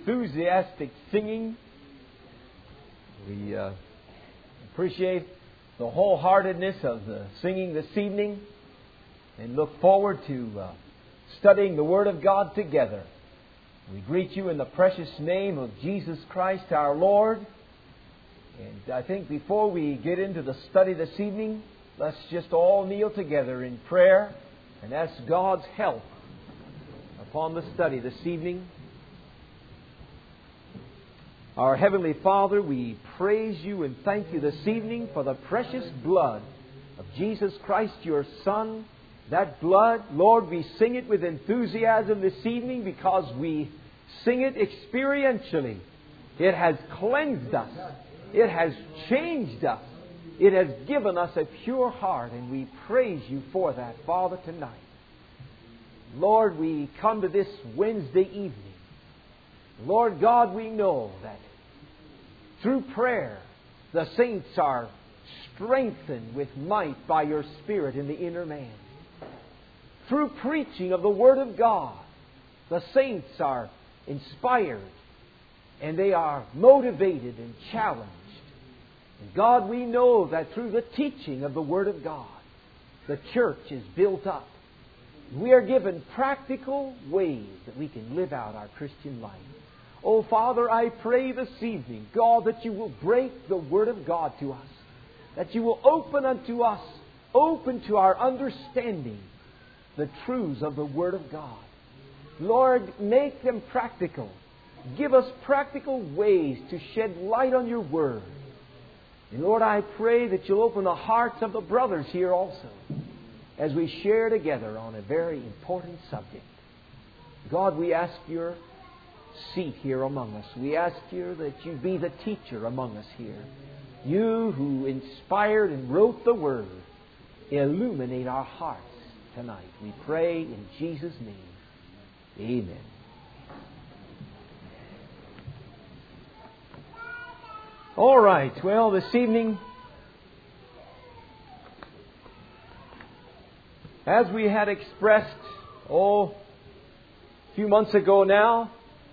enthusiastic singing. We appreciate the wholeheartedness of the singing this evening and look forward to studying the Word of God together. We greet you in the precious name of Jesus Christ our Lord. And I think before we get into the study this evening, let's just all kneel together in prayer and ask God's help upon the study this evening. Our Heavenly Father, we praise you and thank you this evening for the precious blood of Jesus Christ, your Son. That blood, Lord, we sing it with enthusiasm this evening because we sing it experientially. It has cleansed us. It has changed us. It has given us a pure heart, and we praise you for that, Father, tonight. Lord, we come to this Wednesday evening. Lord God, we know that through prayer, the saints are strengthened with might by your Spirit in the inner man. Through preaching of the Word of God, the saints are inspired and they are motivated and challenged. And God, we know that through the teaching of the Word of God, the church is built up. We are given practical ways that we can live out our Christian life. Oh, Father, I pray this evening, God, that you will break the Word of God to us. That you will open unto us, open to our understanding, the truths of the Word of God. Lord, make them practical. Give us practical ways to shed light on your Word. And Lord, I pray that you'll open the hearts of the brothers here also as we share together on a very important subject. God, we ask your seat here among us. We ask you that you be the teacher among us here. You who inspired and wrote the Word, illuminate our hearts tonight. We pray in Jesus' name. Amen. All right. Well, this evening, as we had expressed, a few months ago now,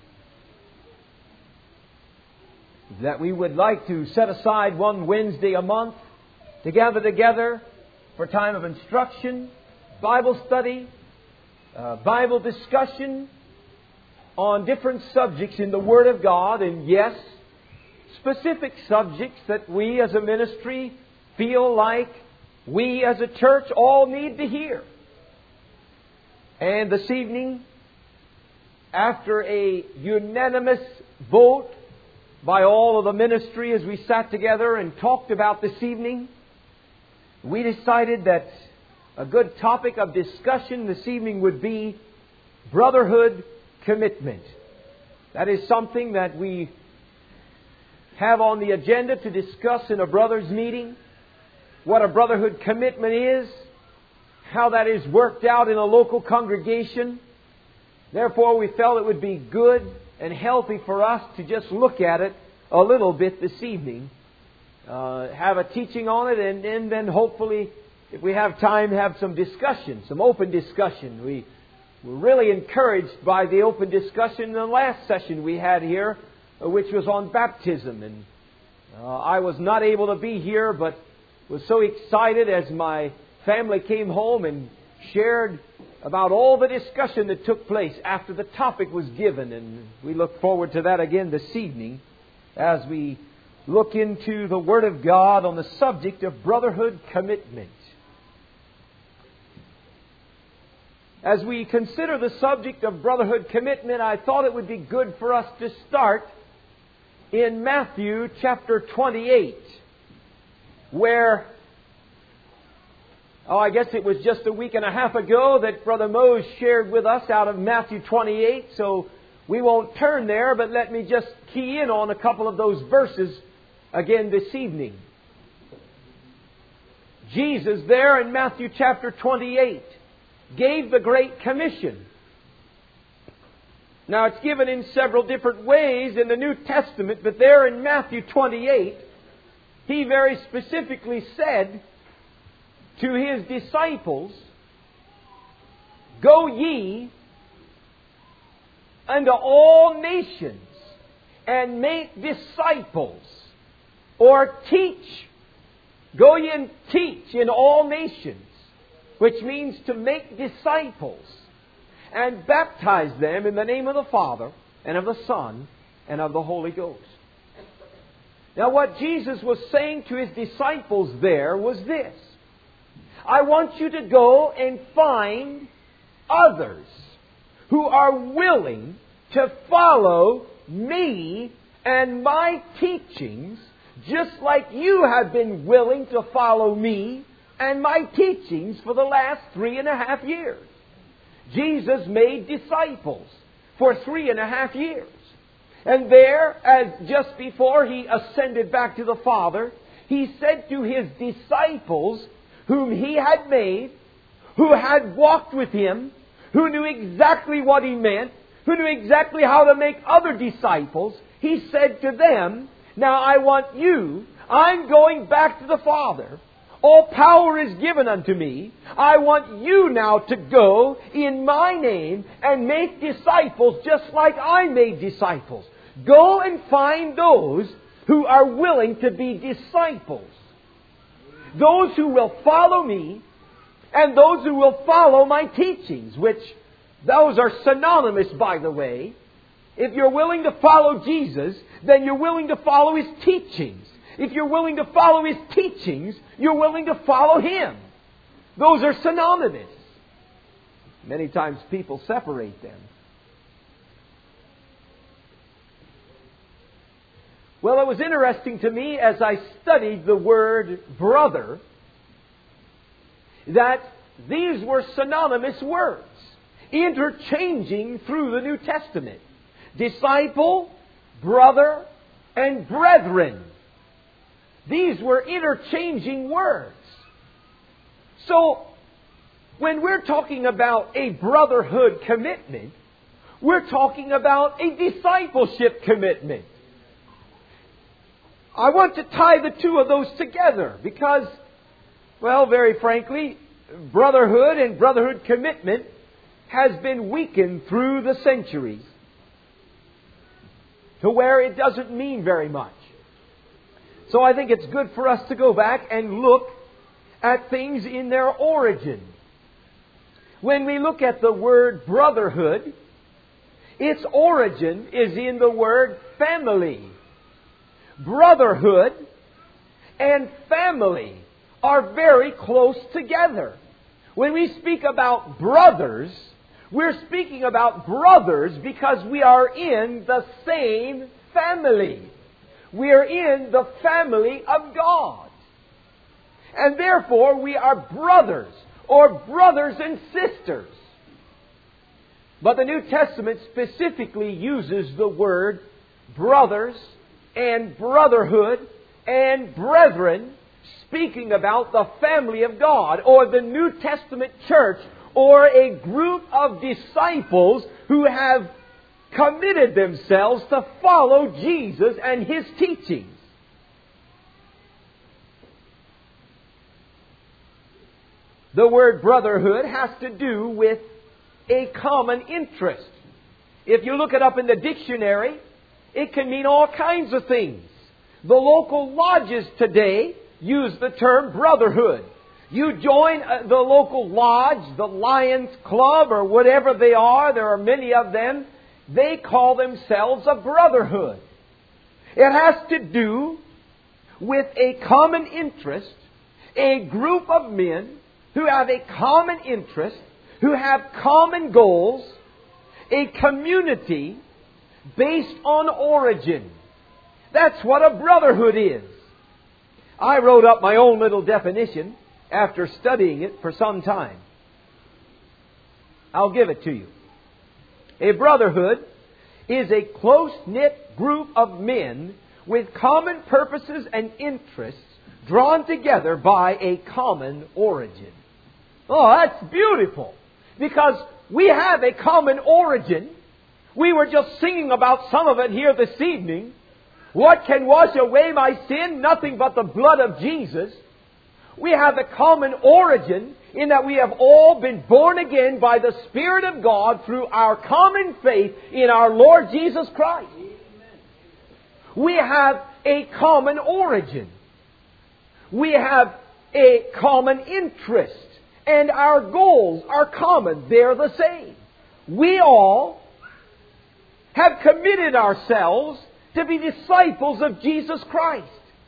that we would like to set aside one Wednesday a month to gather together for time of instruction, Bible study, Bible discussion on different subjects in the Word of God, and yes, specific subjects that we as a ministry feel like we as a church all need to hear. And this evening, after a unanimous vote by all of the ministry as we sat together and talked about this evening, we decided that a good topic of discussion this evening would be brotherhood commitment. That is something that we have on the agenda to discuss in a brothers' meeting. What a brotherhood commitment is, how that is worked out in a local congregation. Therefore, we felt it would be good and healthy for us to just look at it a little bit this evening. Have a teaching on it, and then hopefully, if we have time, have some discussion, some open discussion. We were really encouraged by the open discussion in the last session we had here, which was on baptism. And I was not able to be here, but was so excited as my family came home and shared about all the discussion that took place after the topic was given. And we look forward to that again this evening as we look into the Word of God on the subject of brotherhood commitment. As we consider the subject of brotherhood commitment, I thought it would be good for us to start in Matthew chapter 28, where, I guess it was just a week and a half ago that Brother Mose shared with us out of Matthew 28, so we won't turn there, but let me just key in on a couple of those verses again this evening. Jesus there in Matthew chapter 28 gave the Great Commission. Now, it's given in several different ways in the New Testament, but there in Matthew 28, He very specifically said to His disciples, "Go ye unto all nations, and make disciples, or teach. Go ye and teach in all nations, which means to make disciples, and baptize them in the name of the Father, and of the Son, and of the Holy Ghost. Now what Jesus was saying to His disciples there was this: I want you to go and find others who are willing to follow me and my teachings, just like you have been willing to follow me and my teachings for the last 3.5 years. Jesus made disciples for 3.5 years. And there, as just before He ascended back to the Father, He said to His disciples, whom He had made, who had walked with Him, who knew exactly what He meant, who knew exactly how to make other disciples, He said to them, now I want you, I'm going back to the Father. All power is given unto me. I want you now to go in my name and make disciples just like I made disciples. Go and find those who are willing to be disciples. Those who will follow me and those who will follow my teachings, which those are synonymous, by the way. If you're willing to follow Jesus, then you're willing to follow His teachings. If you're willing to follow His teachings, you're willing to follow Him. Those are synonymous. Many times people separate them. Well, it was interesting to me as I studied the word brother that these were synonymous words, interchanging through the New Testament. Disciple, brother, and brethren. These were interchanging words. So, when we're talking about a brotherhood commitment, we're talking about a discipleship commitment. I want to tie the two of those together because, well, very frankly, brotherhood and brotherhood commitment has been weakened through the centuries to where it doesn't mean very much. So I think it's good for us to go back and look at things in their origin. When we look at the word brotherhood, its origin is in the word family. Brotherhood and family are very close together. When we speak about brothers, we're speaking about brothers because we are in the same family. We are in the family of God. And therefore we are brothers or brothers and sisters. But the New Testament specifically uses the word brothers and brotherhood and brethren, speaking about the family of God or the New Testament church or a group of disciples who have committed themselves to follow Jesus and His teachings. The word brotherhood has to do with a common interest. If you look it up in the dictionary, it can mean all kinds of things. The local lodges today use the term brotherhood. You join the local lodge, the Lions Club, or whatever they are. There are many of them. They call themselves a brotherhood. It has to do with a common interest, a group of men who have a common interest, who have common goals, a community based on origin. That's what a brotherhood is. I wrote up my own little definition after studying it for some time. I'll give it to you. A brotherhood is a close-knit group of men with common purposes and interests drawn together by a common origin. Oh, that's beautiful. Because we have a common origin. We were just singing about some of it here this evening. What can wash away my sin? Nothing but the blood of Jesus. We have a common origin in that we have all been born again by the Spirit of God through our common faith in our Lord Jesus Christ. We have a common origin. We have a common interest. And our goals are common. They're the same. We all have committed ourselves to be disciples of Jesus Christ,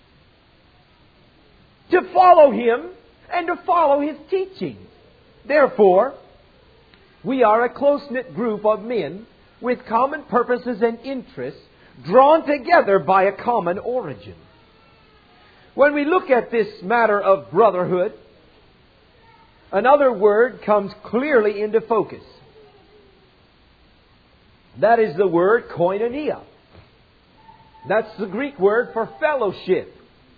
to follow Him and to follow His teachings. Therefore, we are a close-knit group of men with common purposes and interests, drawn together by a common origin. When we look at this matter of brotherhood, another word comes clearly into focus. That is the word koinonia. That's the Greek word for fellowship.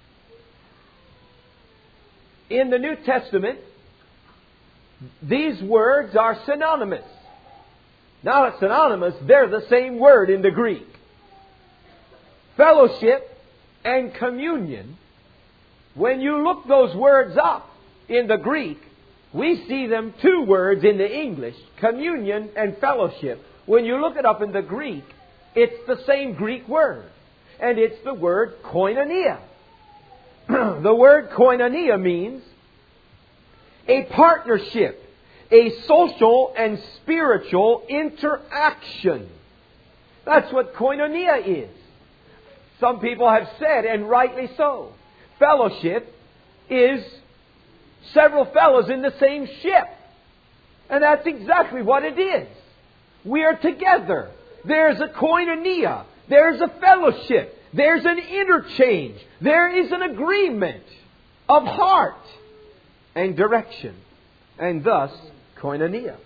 In the New Testament, these words are synonymous. Not synonymous, they're the same word in the Greek. Fellowship and communion, when you look those words up in the Greek, we see them two words in the English, communion and fellowship. When you look it up in the Greek, it's the same Greek word. And it's the word koinonia. The word koinonia means a partnership, a social and spiritual interaction. That's what koinonia is. Some people have said, and rightly so, fellowship is several fellows in the same ship. And that's exactly what it is. We are together. There's a koinonia. There's a fellowship. There's an interchange. There is an agreement of heart and direction. And thus, koinonia.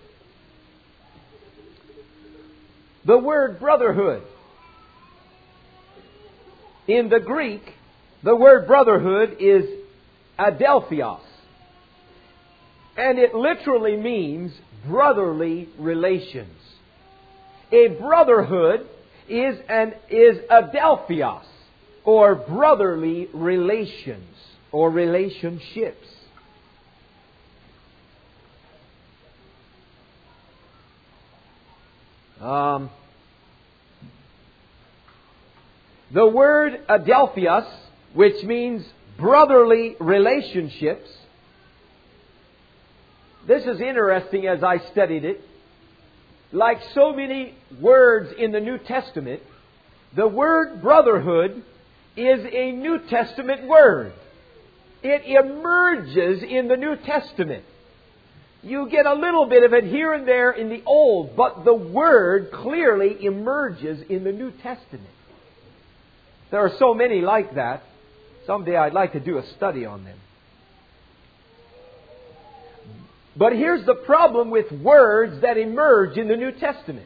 The word brotherhood. In the Greek, the word brotherhood is adelphios. And it literally means brotherly relations. A brotherhood is adelphios, or brotherly relations, or relationships. The word adelphios, which means brotherly relationships, this is interesting as I studied it. Like so many words in the New Testament, the word brotherhood is a New Testament word. It emerges in the New Testament. You get a little bit of it here and there in the Old, but the word clearly emerges in the New Testament. There are so many like that. Someday I'd like to do a study on them. But here's the problem with words that emerge in the New Testament.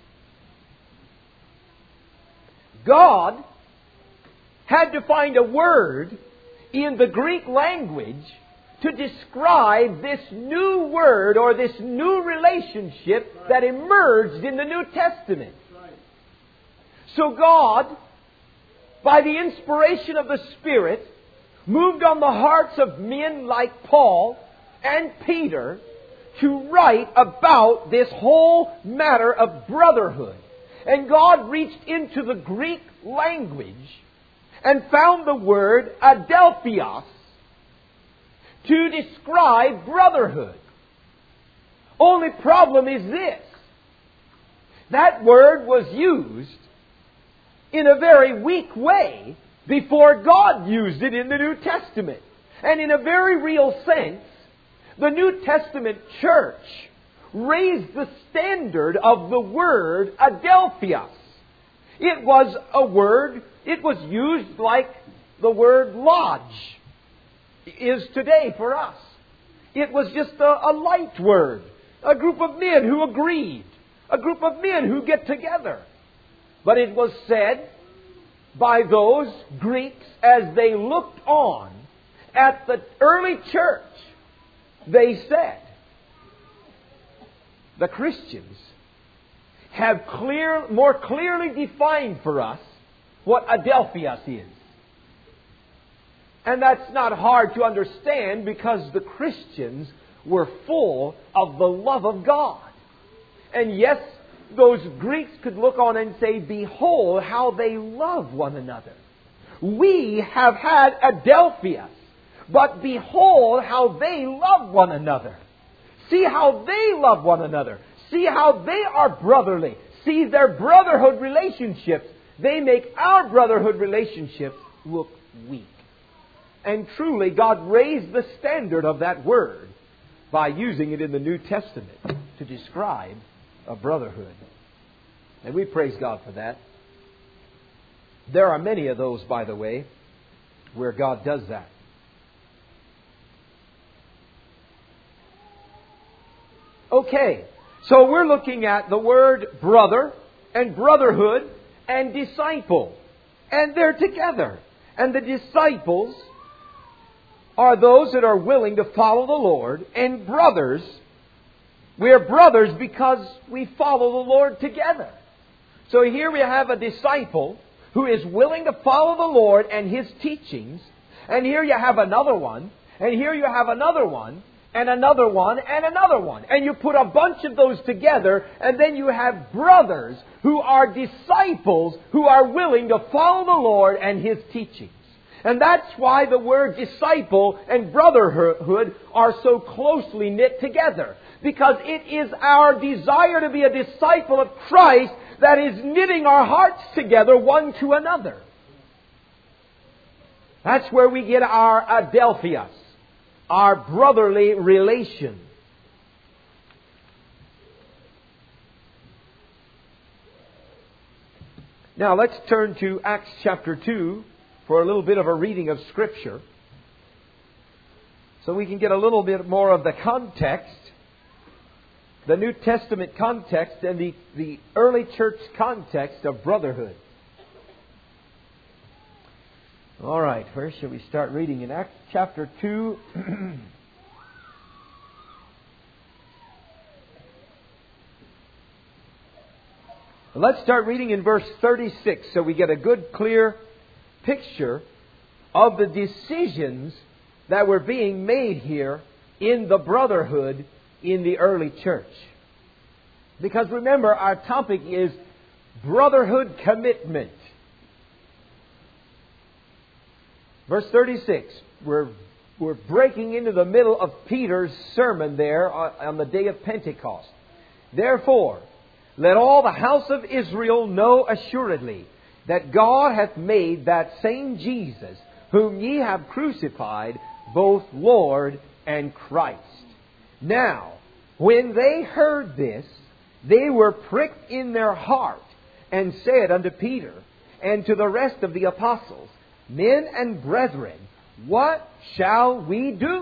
God had to find a word in the Greek language to describe this new word or this new relationship that emerged in the New Testament. So God, by the inspiration of the Spirit, moved on the hearts of men like Paul and Peter to write about this whole matter of brotherhood. And God reached into the Greek language and found the word adelphios to describe brotherhood. Only problem is this. That word was used in a very weak way before God used it in the New Testament. And in a very real sense, the New Testament church raised the standard of the word adelphios. It was a word, it was used like the word lodge is today for us. It was just a light word. A group of men who agreed. A group of men who get together. But it was said by those Greeks as they looked on at the early church, they said, the Christians have more clearly defined for us what adelphios is. And that's not hard to understand because the Christians were full of the love of God. And yes, those Greeks could look on and say, behold how they love one another. We have had Adelphius, but behold how they love one another. See how they love one another. See how they are brotherly. See their brotherhood relationships. They make our brotherhood relationships look weak. And truly, God raised the standard of that word by using it in the New Testament to describe a brotherhood. And we praise God for that. There are many of those, by the way, where God does that. Okay, so we're looking at the word brother and brotherhood and disciple. And they're together. And the disciples are those that are willing to follow the Lord. And brothers, we're brothers because we follow the Lord together. So here we have a disciple who is willing to follow the Lord and His teachings. And here you have another one. And here you have another one. And another one. And another one. And you put a bunch of those together. And then you have brothers who are disciples who are willing to follow the Lord and His teachings. And that's why the word disciple and brotherhood are so closely knit together. Because it is our desire to be a disciple of Christ that is knitting our hearts together one to another. That's where we get our adelphius, our brotherly relation. Now let's turn to Acts chapter 2 for a little bit of a reading of Scripture, so we can get a little bit more of the context, the New Testament context and the early church context of brotherhood. All right, where shall we start reading? In Acts chapter 2. Let's start reading in verse 36 so we get a good, clear picture of the decisions that were being made here in the brotherhood in the early church. Because remember, our topic is brotherhood commitment. Verse 36, we're breaking into the middle of Peter's sermon there on the day of Pentecost. Therefore, let all the house of Israel know assuredly that God hath made that same Jesus, whom ye have crucified, both Lord and Christ. Now, when they heard this, they were pricked in their heart, and said unto Peter and to the rest of the apostles, Men and brethren, what shall we do?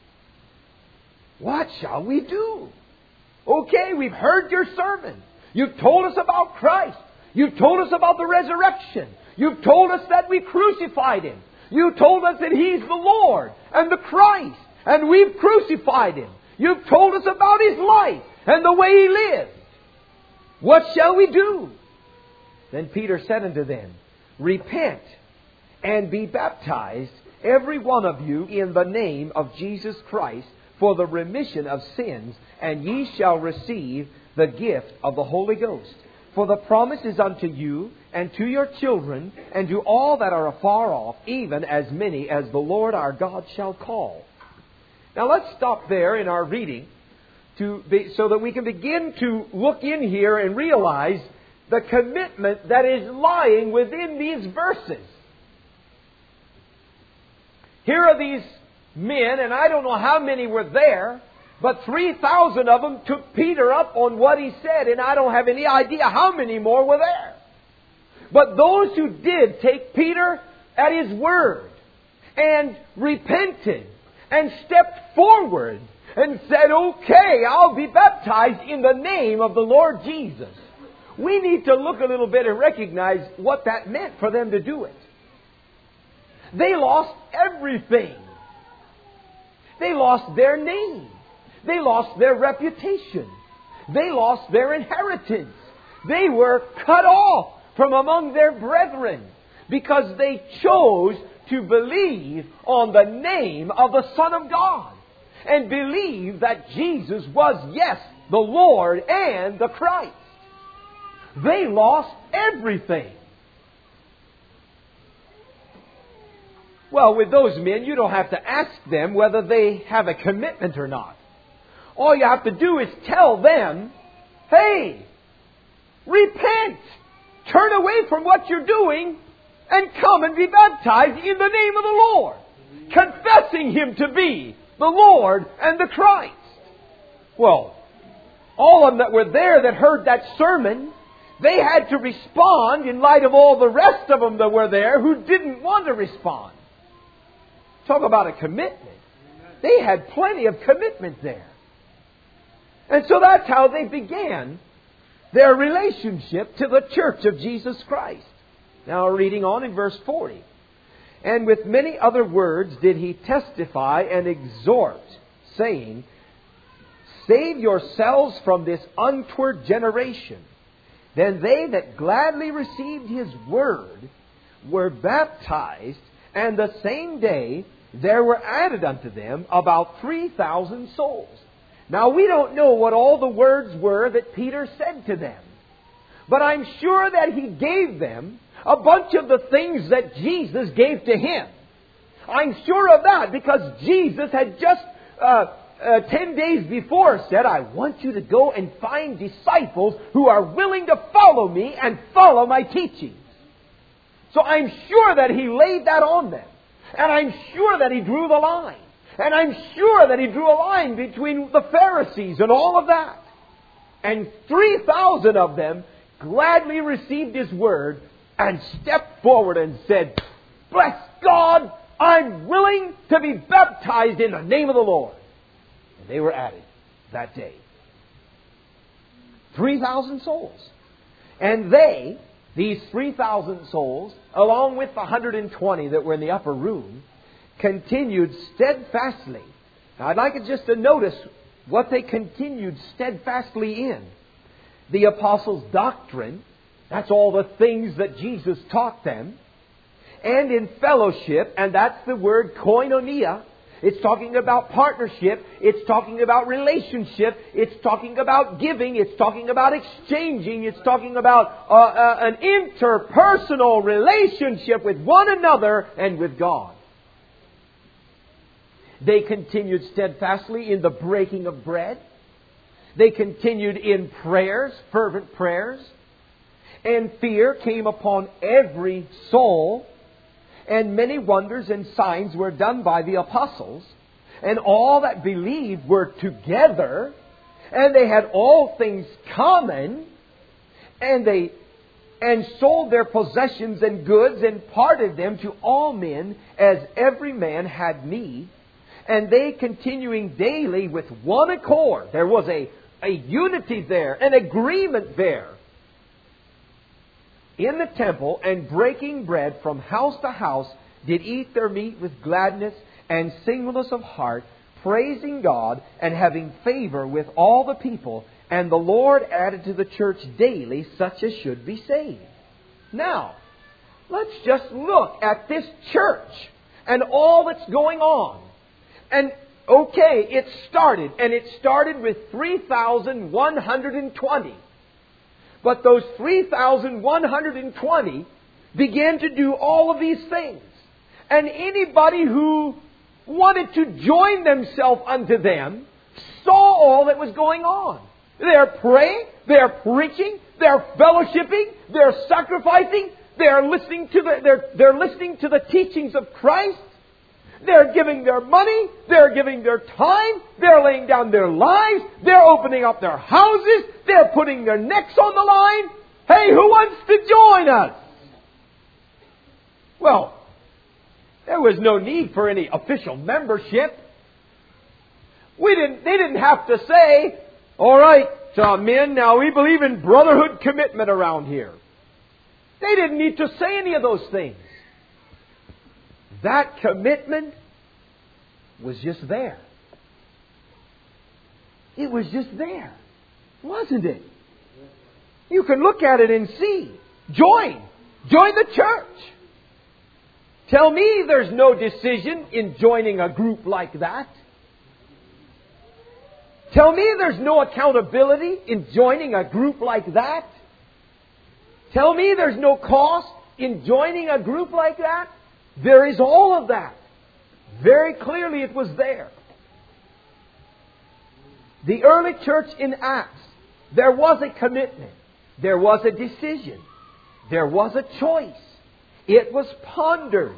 What shall we do? Okay, we've heard your sermon. You've told us about Christ. You've told us about the resurrection. You've told us that we crucified Him. You told us that He's the Lord and the Christ, and we've crucified Him. You've told us about His life and the way He lived. What shall we do? Then Peter said unto them, Repent and be baptized, every one of you, in the name of Jesus Christ, for the remission of sins, and ye shall receive the gift of the Holy Ghost. For the promise is unto you, and to your children, and to all that are afar off, even as many as the Lord our God shall call. Now let's stop there in our reading, so that we can begin to look in here and realize the commitment that is lying within these verses. Here are these men, and I don't know how many were there, but 3,000 of them took Peter up on what he said, and I don't have any idea how many more were there. But those who did take Peter at his word and repented and stepped forward and said, okay, I'll be baptized in the name of the Lord Jesus. We need to look a little bit and recognize what that meant for them to do it. They lost everything. They lost their name. They lost their reputation. They lost their inheritance. They were cut off from among their brethren because they chose to believe on the name of the Son of God and believe that Jesus was, yes, the Lord and the Christ. they lost everything. Well, with those men, you don't have to ask them whether they have a commitment or not. All you have to do is tell them, hey, repent, turn away from what you're doing, and come and be baptized in the name of the Lord, confessing Him to be the Lord and the Christ. Well, all of them that were there that heard that sermon, they had to respond in light of all the rest of them that were there who didn't want to respond. Talk about a commitment. They had plenty of commitment there. And so that's how they began their relationship to the church of Jesus Christ. Now reading on in verse 40. And with many other words did he testify and exhort, saying, Save yourselves from this untoward generation. Then they that gladly received his word were baptized, and the same day there were added unto them about 3,000 souls. Now we don't know what all the words were that Peter said to them. But I'm sure that he gave them a bunch of the things that Jesus gave to him. I'm sure of that because Jesus had just 10 days before said, I want you to go and find disciples who are willing to follow me and follow my teachings. So I'm sure that he laid that on them. And I'm sure that he drew the line. And I'm sure that he drew a line between the Pharisees and all of that. And 3,000 of them gladly received his word and stepped forward and said, Bless God, I'm willing to be baptized in the name of the Lord. And they were added that day. 3,000 souls. And they, these 3,000 souls, along with the 120 that were in the upper room, continued steadfastly. Now I'd like you just to notice what they continued steadfastly in. The apostles' doctrine, that's all the things that Jesus taught them. And in fellowship, and that's the word koinonia. It's talking about partnership. It's talking about relationship. It's talking about giving. It's talking about exchanging. It's talking about an interpersonal relationship with one another and with God. They continued steadfastly in the breaking of bread. They continued in prayers, fervent prayers. And fear came upon every soul. And many wonders and signs were done by the apostles. And all that believed were together. And they had all things common. And sold their possessions and goods and parted them to all men as every man had need. And they continuing daily with one accord. There was a unity there, an agreement there. In the temple, and breaking bread from house to house, did eat their meat with gladness and singleness of heart, praising God and having favor with all the people. And the Lord added to the church daily such as should be saved. Now, let's just look at this church and all that's going on. And okay, it started with 3,120. But those 3,120 began to do all of these things. And anybody who wanted to join themselves unto them saw all that was going on. They're praying, they're preaching, they're fellowshipping, they're sacrificing, they're listening to the teachings of Christ. They're giving their money. They're giving their time. They're laying down their lives. They're opening up their houses. They're putting their necks on the line. Hey, who wants to join us? Well, there was no need for any official membership. They didn't have to say, all right, men, now we believe in brotherhood commitment around here. They didn't need to say any of those things. That commitment was just there. It was just there, wasn't it? You can look at it and see. Join the church. Tell me there's no decision in joining a group like that. Tell me there's no accountability in joining a group like that. Tell me there's no cost in joining a group like that? There is all of that. Very clearly it was there. The early church in Acts, there was a commitment. There was a decision. There was a choice. It was pondered.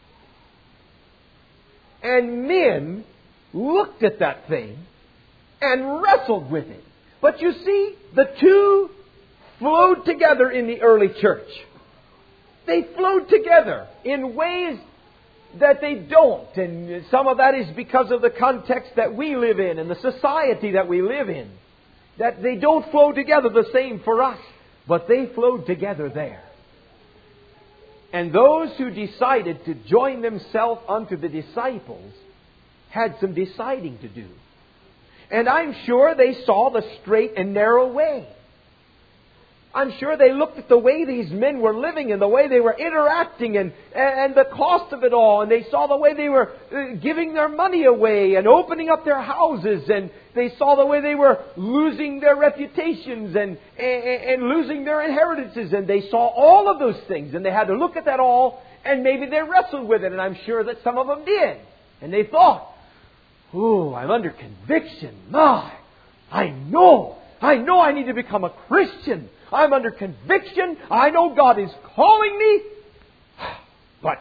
And men looked at that thing and wrestled with it. But you see, the two flowed together in the early church. They flowed together in ways that they don't. And some of that is because of the context that we live in and the society that we live in. That they don't flow together the same for us. But they flowed together there. And those who decided to join themselves unto the disciples had some deciding to do. And I'm sure they saw the straight and narrow way. I'm sure they looked at the way these men were living and the way they were interacting and the cost of it all. And they saw the way they were giving their money away and opening up their houses. And they saw the way they were losing their reputations and losing their inheritances. And they saw all of those things. And they had to look at that all. And maybe they wrestled with it. And I'm sure that some of them did. And they thought, "Oh, I'm under conviction. My, I know I need to become a Christian. I'm under conviction. I know God is calling me. But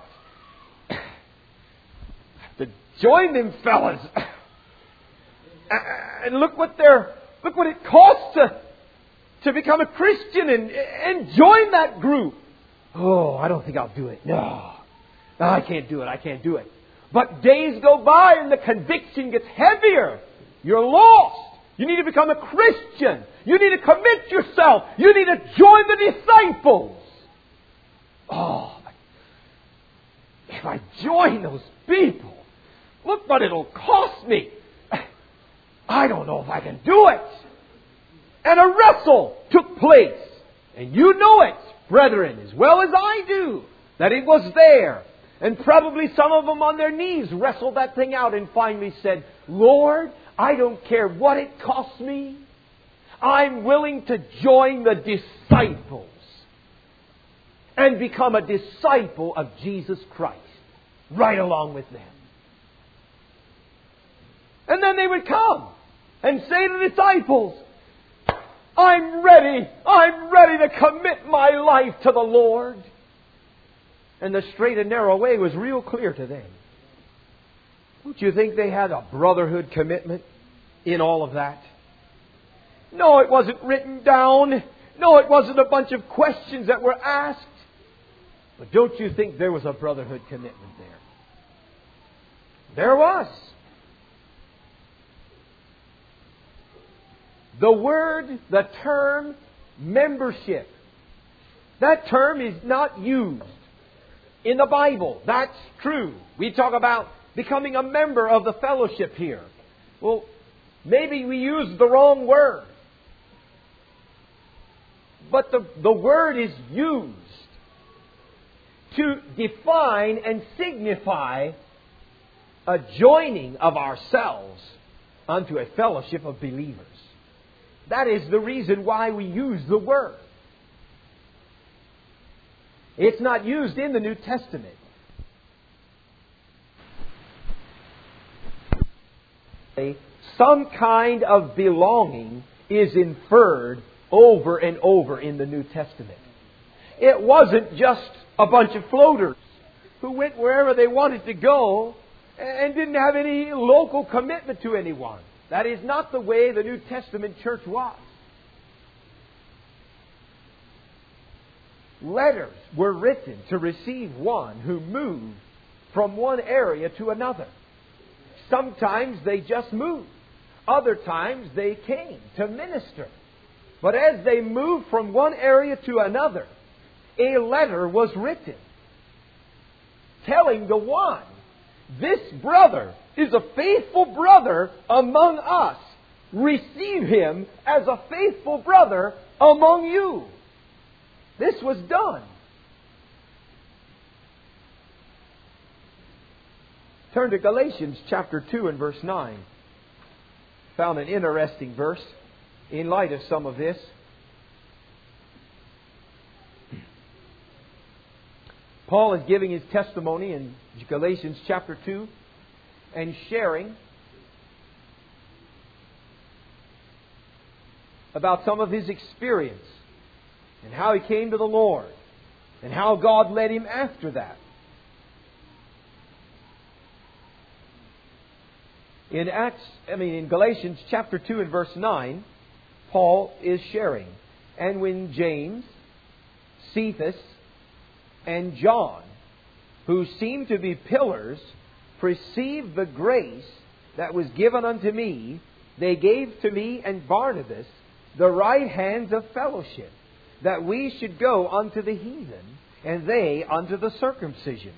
to join them fellas. And look what it costs to become a Christian and join that group. Oh, I don't think I'll do it. No, I can't do it. But days go by and the conviction gets heavier. You're lost. You need to become a Christian. You need to commit yourself. You need to join the disciples. Oh, if I join those people, look what it'll cost me. I don't know if I can do it. And a wrestle took place. And you know it, brethren, as well as I do, that it was there. And probably some of them on their knees wrestled that thing out and finally said, "Lord, I don't care what it costs me. I'm willing to join the disciples and become a disciple of Jesus Christ right along with them." And then they would come and say to the disciples, I'm ready to commit my life to the Lord." And the straight and narrow way was real clear to them. Don't you think they had a brotherhood commitment in all of that? No, it wasn't written down. No, it wasn't a bunch of questions that were asked. But don't you think there was a brotherhood commitment there? There was. The term membership, that term is not used in the Bible. That's true. We talk about becoming a member of the fellowship here. Well, maybe we use the wrong word. But the word is used to define and signify a joining of ourselves unto a fellowship of believers. That is the reason why we use the word. It's not used in the New Testament. Some kind of belonging is inferred over and over in the New Testament. It wasn't just a bunch of floaters who went wherever they wanted to go and didn't have any local commitment to anyone. That is not the way the New Testament church was. Letters were written to receive one who moved from one area to another. Sometimes they just moved. Other times they came to minister. But as they moved from one area to another, a letter was written telling the one, "This brother is a faithful brother among us. Receive him as a faithful brother among you." This was done. Turn to Galatians chapter 2 and verse 9. Found an interesting verse in light of some of this. Paul is giving his testimony in Galatians chapter 2 and sharing about some of his experience and how he came to the Lord and how God led him after that. In Galatians chapter 2 and verse 9, Paul is sharing. And when James, Cephas, and John, who seemed to be pillars, perceived the grace that was given unto me, they gave to me and Barnabas the right hands of fellowship, that we should go unto the heathen, and they unto the circumcision.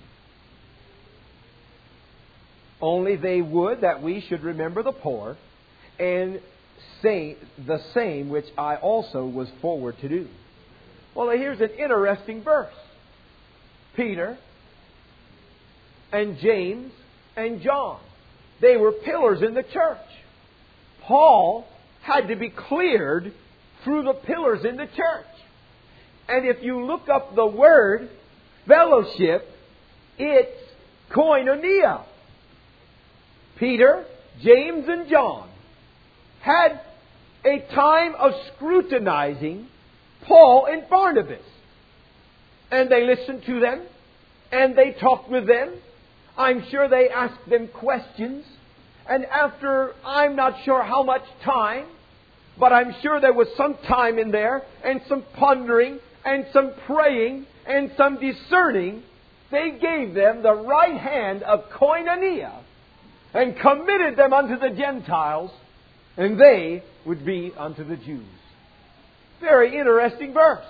Only they would that we should remember the poor, and say the same which I also was forward to do. Well, here's an interesting verse. Peter and James and John, they were pillars in the church. Paul had to be cleared through the pillars in the church. And if you look up the word fellowship, it's koinonia. Peter, James, and John had a time of scrutinizing Paul and Barnabas. And they listened to them, and they talked with them. I'm sure they asked them questions. And after, I'm not sure how much time, but I'm sure there was some time in there, and some pondering, and some praying, and some discerning. They gave them the right hand of koinonia, and committed them unto the Gentiles, and they would be unto the Jews. Very interesting verse.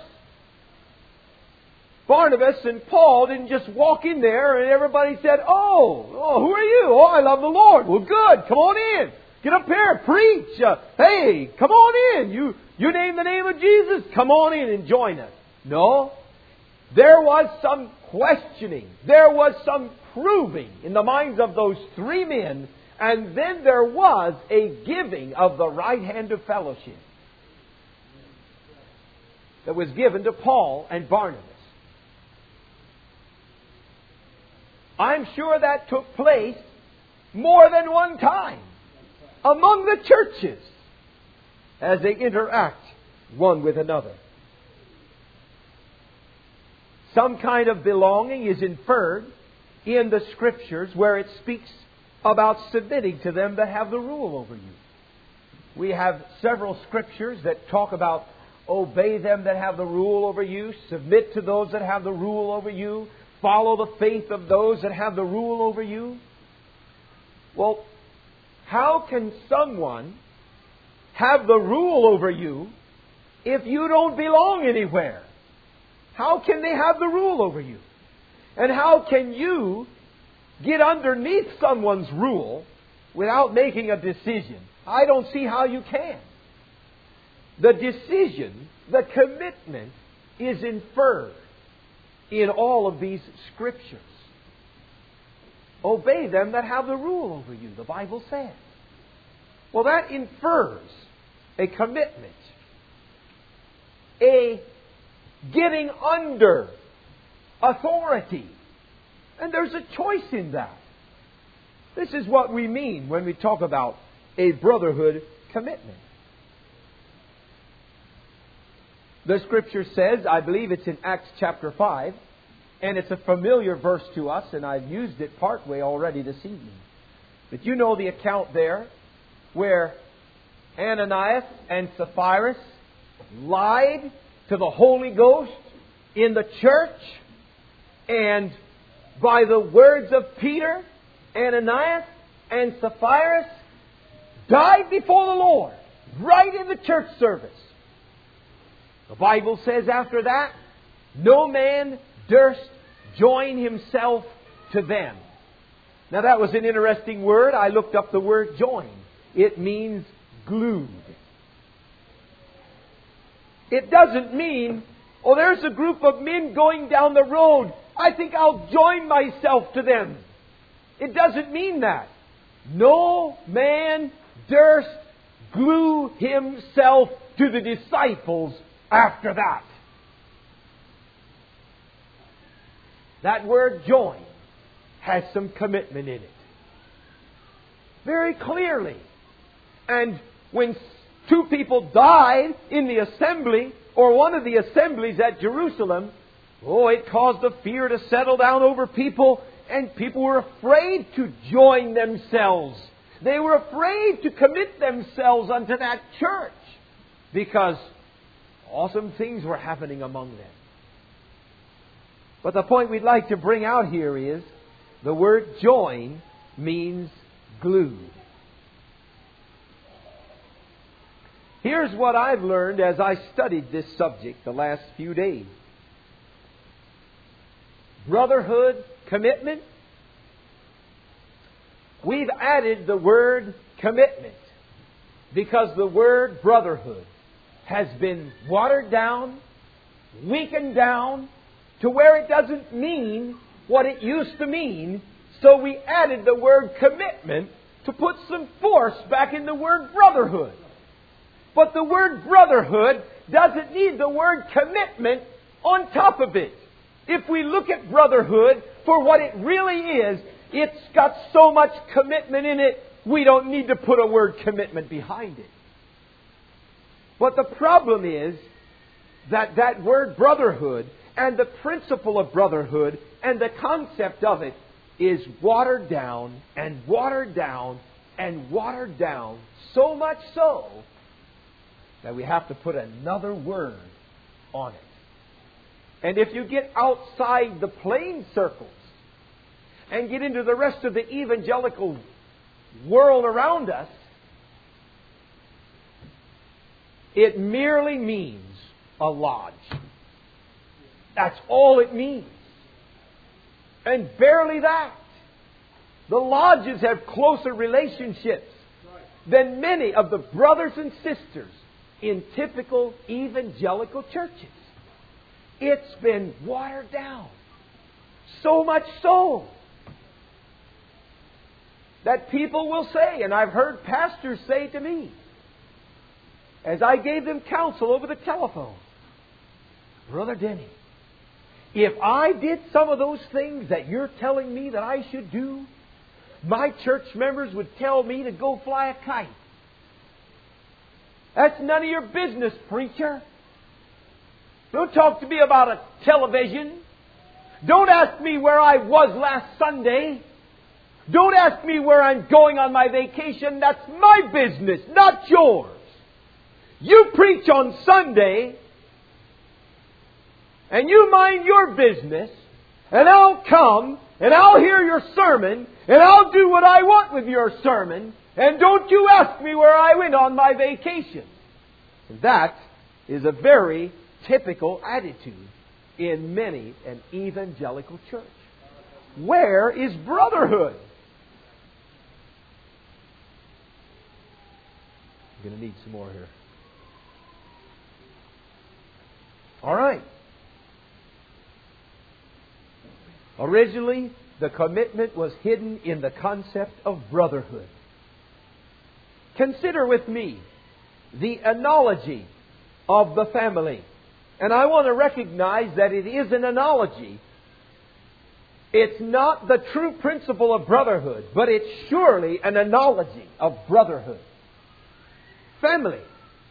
Barnabas and Paul didn't just walk in there and everybody said, oh, who are you? Oh, I love the Lord. Well, good. Come on in. Get up here. Preach. Hey, come on in. You name the name of Jesus. Come on in and join us. No. There was some questioning. There was some proving in the minds of those three men. And then there was a giving of the right hand of fellowship that was given to Paul and Barnabas. I'm sure that took place more than one time among the churches as they interact one with another. Some kind of belonging is inferred in the Scriptures where it speaks about submitting to them that have the rule over you. We have several Scriptures that talk about obey them that have the rule over you, submit to those that have the rule over you, follow the faith of those that have the rule over you. Well, how can someone have the rule over you if you don't belong anywhere? How can they have the rule over you? And how can you get underneath someone's rule without making a decision? I don't see how you can. The decision, the commitment is inferred in all of these Scriptures. Obey them that have the rule over you, the Bible says. Well, that infers a commitment, a getting under authority. And there's a choice in that. This is what we mean when we talk about a brotherhood commitment. The Scripture says, I believe it's in Acts chapter 5, and it's a familiar verse to us, and I've used it partway already this evening. But you know the account there where Ananias and Sapphira lied to the Holy Ghost in the church, and by the words of Peter, Ananias and Sapphira died before the Lord, right in the church service. The Bible says after that, no man durst join himself to them. Now that was an interesting word. I looked up the word join. It means glued. It doesn't mean, oh, there's a group of men going down the road. I think I'll join myself to them. It doesn't mean that. No man durst glue himself to the disciples after that. That word join has some commitment in it. Very clearly. And when two people died in the assembly, or one of the assemblies at Jerusalem, it caused a fear to settle down over people, and people were afraid to join themselves. They were afraid to commit themselves unto that church because awesome things were happening among them. But the point we'd like to bring out here is the word join means glued. Here's what I've learned as I studied this subject the last few days. Brotherhood, commitment. We've added the word commitment because the word brotherhood has been watered down, weakened down, to where it doesn't mean what it used to mean. So we added the word commitment to put some force back in the word brotherhood. But the word brotherhood doesn't need the word commitment on top of it. If we look at brotherhood for what it really is, it's got so much commitment in it, we don't need to put a word commitment behind it. But the problem is that that word brotherhood and the principle of brotherhood and the concept of it is watered down and watered down and watered down, so much so that we have to put another word on it. And if you get outside the plain circles and get into the rest of the evangelical world around us, it merely means a lodge. That's all it means. And barely that. The lodges have closer relationships than many of the brothers and sisters in typical evangelical churches. It's been watered down. So much so that people will say, and I've heard pastors say to me, as I gave them counsel over the telephone, Brother Denny, if I did some of those things that you're telling me that I should do, my church members would tell me to go fly a kite. That's none of your business, preacher. Don't talk to me about a television. Don't ask me where I was last Sunday. Don't ask me where I'm going on my vacation. That's my business, not yours. You preach on Sunday, and you mind your business, and I'll come, and I'll hear your sermon, and I'll do what I want with your sermon, and don't you ask me where I went on my vacation. And that is a very typical attitude in many an evangelical church. Where is brotherhood? I'm going to need some more here. All right. Originally, the commitment was hidden in the concept of brotherhood. Consider with me the analogy of the family. And I want to recognize that it is an analogy. It's not the true principle of brotherhood, but it's surely an analogy of brotherhood. Family.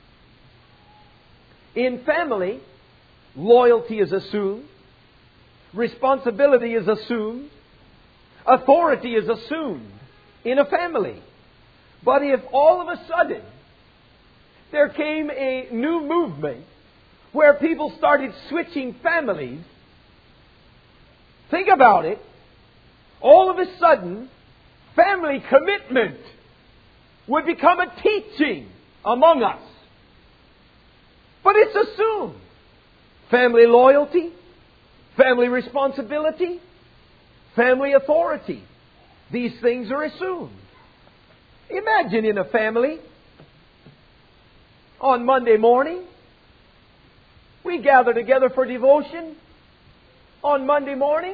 In family, loyalty is assumed. Responsibility is assumed. Authority is assumed in a family. But if all of a sudden there came a new movement where people started switching families, think about it, all of a sudden family commitment would become a teaching among us. But it's assumed. Family loyalty, family responsibility, family authority. These things are assumed. Imagine in a family, on Monday morning, we gather together for devotion on Monday morning,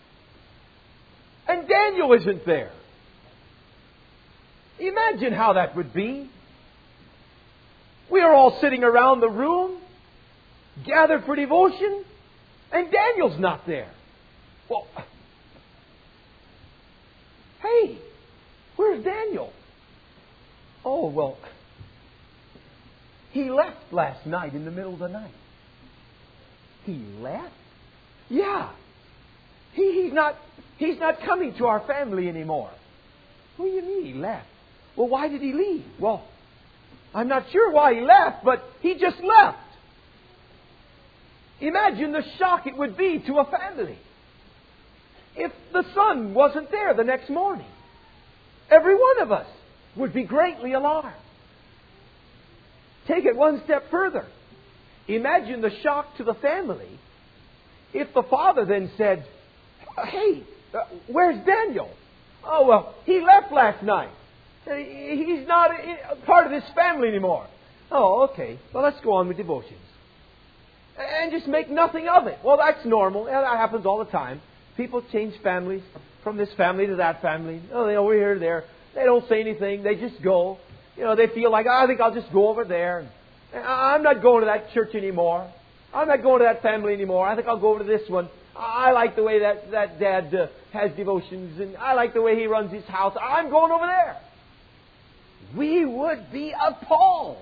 and Daniel isn't there. Imagine how that would be. We are all sitting around the room, gathered for devotion, and Daniel's not there. Well, hey, where's Daniel? Oh, well, he left last night in the middle of the night. He left? Yeah. He's not coming to our family anymore. What do you mean he left? Well, why did he leave? Well, I'm not sure why he left, but he just left. Imagine the shock it would be to a family if the son wasn't there the next morning. Every one of us would be greatly alarmed. Take it one step further. Imagine the shock to the family if the father then said, hey, where's Daniel? Oh, well, he left last night. He's not part of this family anymore. Oh, okay. Well, let's go on with devotions. And just make nothing of it. Well, that's normal. That happens all the time. People change families from this family to that family. Oh, they're over here, there. They don't say anything. They just go. They feel like, I think I'll just go over there. I'm not going to that church anymore. I'm not going to that family anymore. I think I'll go over to this one. I like the way that dad has devotions, and I like the way he runs his house. I'm going over there. We would be appalled.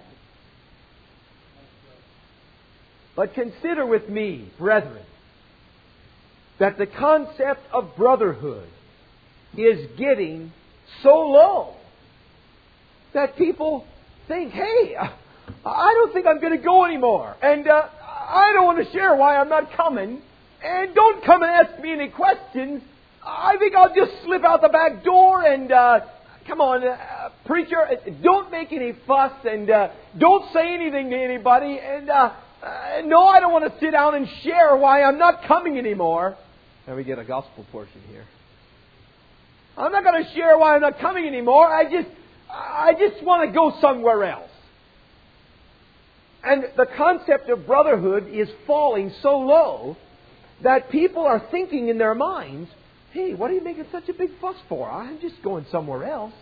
But consider with me, brethren, that the concept of brotherhood is getting so low that people think, hey, I don't think I'm going to go anymore. And I don't want to share why I'm not coming. And don't come and ask me any questions. I think I'll just slip out the back door and, come on, preacher, don't make any fuss and don't say anything to anybody. And no, I don't want to sit down and share why I'm not coming anymore. And we get a gospel portion here. I'm not going to share why I'm not coming anymore. I just want to go somewhere else. And the concept of brotherhood is falling so low that people are thinking in their minds, hey, what are you making such a big fuss for? I'm just going somewhere else.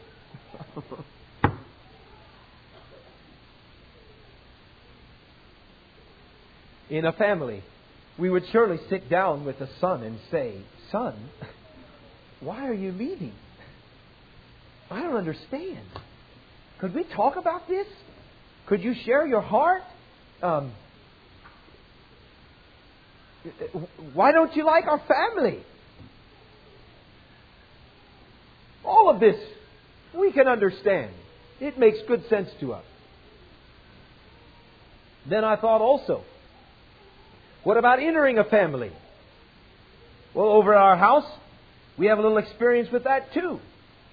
In a family, we would surely sit down with the son and say, son, why are you leaving? I don't understand. Could we talk about this? Could you share your heart? Why don't you like our family? All of this we can understand. It makes good sense to us. Then I thought also, what about entering a family? Well, over at our house, we have a little experience with that too.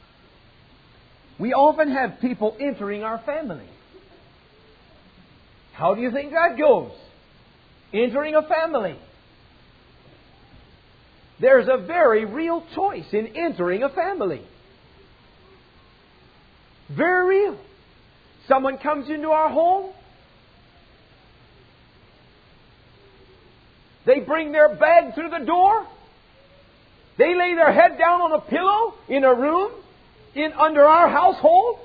We often have people entering our family. How do you think that goes? Entering a family. There's a very real choice in entering a family. Very real. Someone comes into our home. They bring their bag through the door. They lay their head down on a pillow in a room under our household.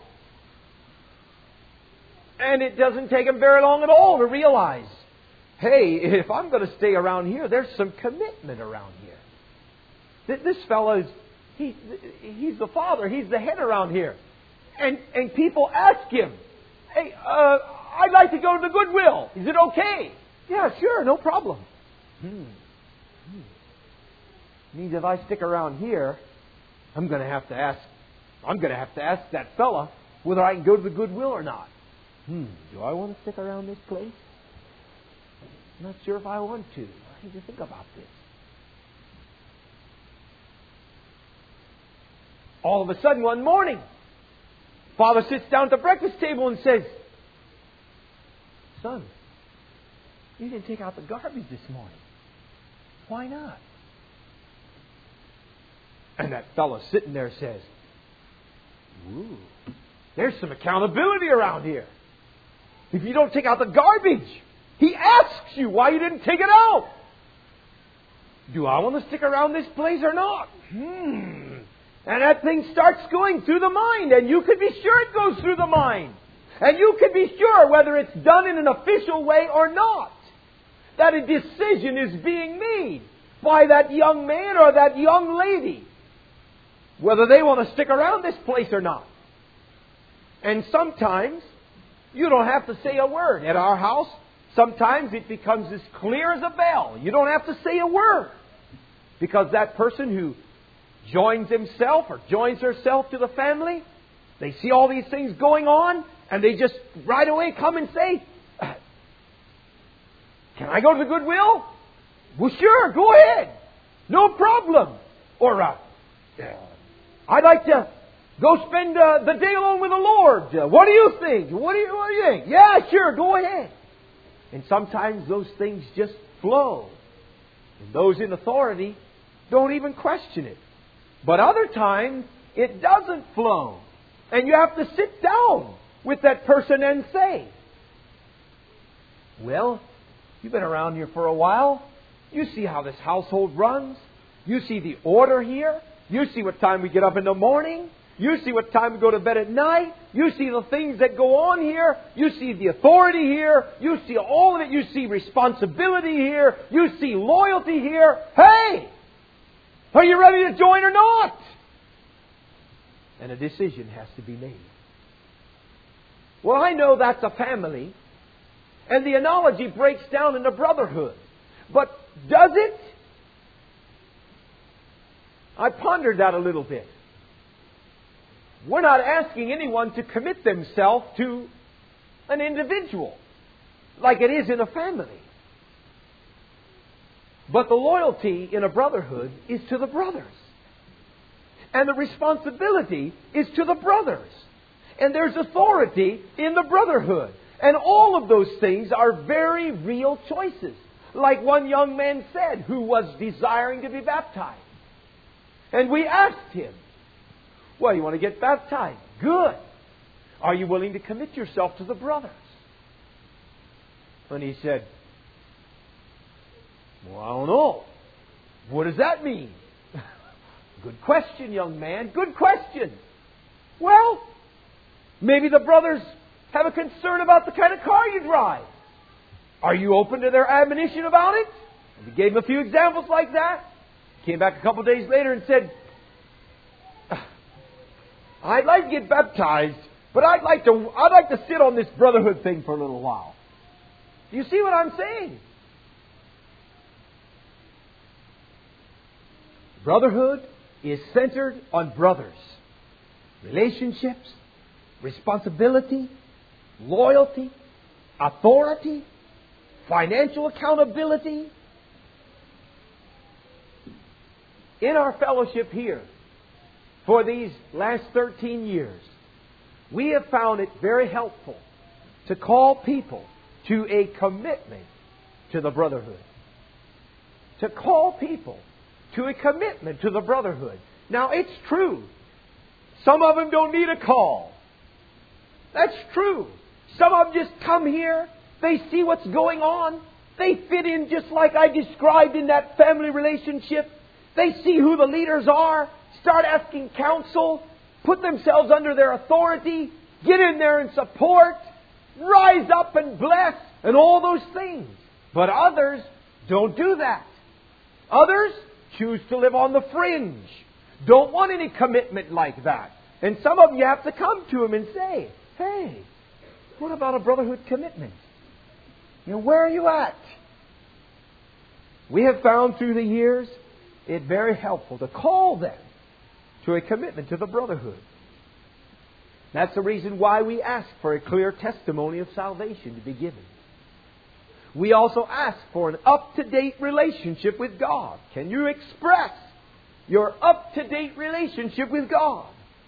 And it doesn't take them very long at all to realize, hey, if I'm going to stay around here, there's some commitment around here. This fellow he's the father, he's the head around here. And people ask him, hey, I'd like to go to the Goodwill. Is it okay? Yeah, sure, no problem. Means if I stick around here, I'm going to have to ask that fella whether I can go to the Goodwill or not. Do I want to stick around this place? I'm not sure if I want to. I need to think about this. All of a sudden, one morning, Father sits down at the breakfast table and says, son, you didn't take out the garbage this morning. Why not? And that fellow sitting there says, ooh, there's some accountability around here. If you don't take out the garbage, he asks you why you didn't take it out. Do I want to stick around this place or not? And that thing starts going through the mind, and you can be sure it goes through the mind. And you can be sure whether it's done in an official way or not, that a decision is being made. by that young man or that young lady, whether they want to stick around this place or not. And sometimes you don't have to say a word. At our house, sometimes it becomes as clear as a bell. You don't have to say a word. Because that person who joins himself or joins herself to the family, they see all these things going on, and they just right away come and say, "Can I go to the Goodwill?" "Well, sure, go ahead. No problem." Or, "I'd like to go spend the day alone with the Lord. What do you think? What do you think?" "Yeah, sure, go ahead." And sometimes those things just flow. And those in authority don't even question it. But other times, it doesn't flow. And you have to sit down with that person and say, "Well, you've been around here for a while. You see how this household runs. You see the order here. You see what time we get up in the morning. You see what time we go to bed at night. You see the things that go on here. You see the authority here. You see all of it. You see responsibility here. You see loyalty here. Hey! Are you ready to join or not?" And a decision has to be made. Well, I know that's a family. And the analogy breaks down into brotherhood. But does it? I pondered that a little bit. We're not asking anyone to commit themselves to an individual like it is in a family. But the loyalty in a brotherhood is to the brothers. And the responsibility is to the brothers. And there's authority in the brotherhood. And all of those things are very real choices. Like one young man said who was desiring to be baptized. And we asked him, "Well, you want to get baptized? Good. Are you willing to commit yourself to the brothers?" And he said, "Well, I don't know. What does that mean?" "Good question, young man. Good question." "Well, maybe the brothers have a concern about the kind of car you drive. Are you open to their admonition about it?" And we gave him a few examples like that. Came back a couple of days later and said, "I'd like to get baptized, but I'd like to sit on this brotherhood thing for a little while." Do you see what I'm saying? Brotherhood is centered on brothers. Relationships, responsibility, loyalty, authority, financial accountability. In our fellowship here, for these last 13 years, we have found it very helpful to call people to a commitment to the brotherhood. To call people to a commitment to the brotherhood. Now, it's true. Some of them don't need a call. That's true. Some of them just come here. They see what's going on. They fit in just like I described in that family relationship. They see who the leaders are. Start asking counsel. Put themselves under their authority. Get in there and support. Rise up and bless. And all those things. But others don't do that. Others choose to live on the fringe. Don't want any commitment like that. And some of you have to come to them and say, "Hey, what about a brotherhood commitment? You know, where are you at?" We have found through the years it very helpful to call them to a commitment to the brotherhood. That's the reason why we ask for a clear testimony of salvation to be given. We also ask for an up-to-date relationship with God. Can you express your up-to-date relationship with God?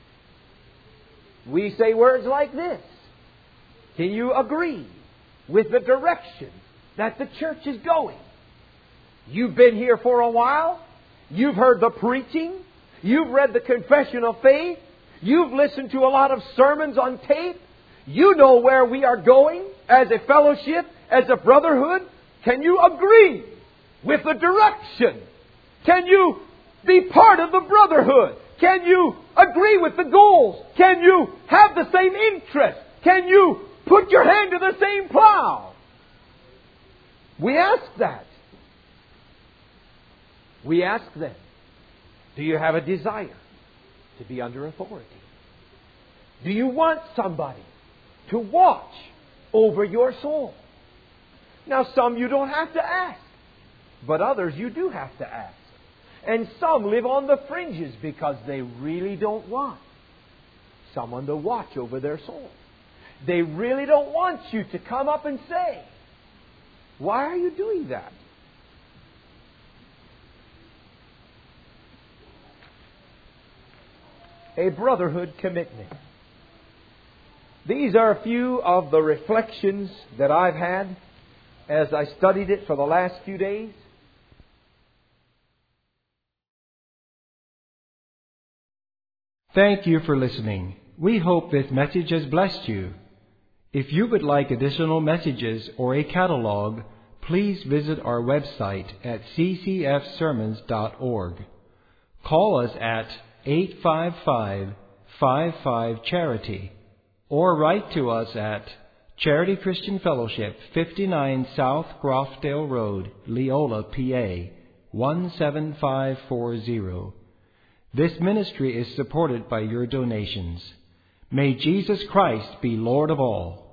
We say words like this. Can you agree with the direction that the church is going? You've been here for a while. You've heard the preaching. You've read the confession of faith. You've listened to a lot of sermons on tape. You know where we are going as a fellowship, as a brotherhood. Can you agree with the direction? Can you be part of the brotherhood? Can you agree with the goals? Can you have the same interest? Can you put your hand to the same plow? We ask that. We ask them, do you have a desire to be under authority? Do you want somebody to watch over your soul? Now, some you don't have to ask, but others you do have to ask. And some live on the fringes because they really don't want someone to watch over their soul. They really don't want you to come up and say, why are you doing that? A brotherhood commitment. These are a few of the reflections that I've had as I studied it for the last few days. Thank you for listening. We hope this message has blessed you. If you would like additional messages or a catalog, please visit our website at ccfsermons.org. Call us at 855-55-CHARITY or write to us at Charity Christian Fellowship, 59 South Groffdale Road, Leola, PA, 17540. This ministry is supported by your donations. May Jesus Christ be Lord of all.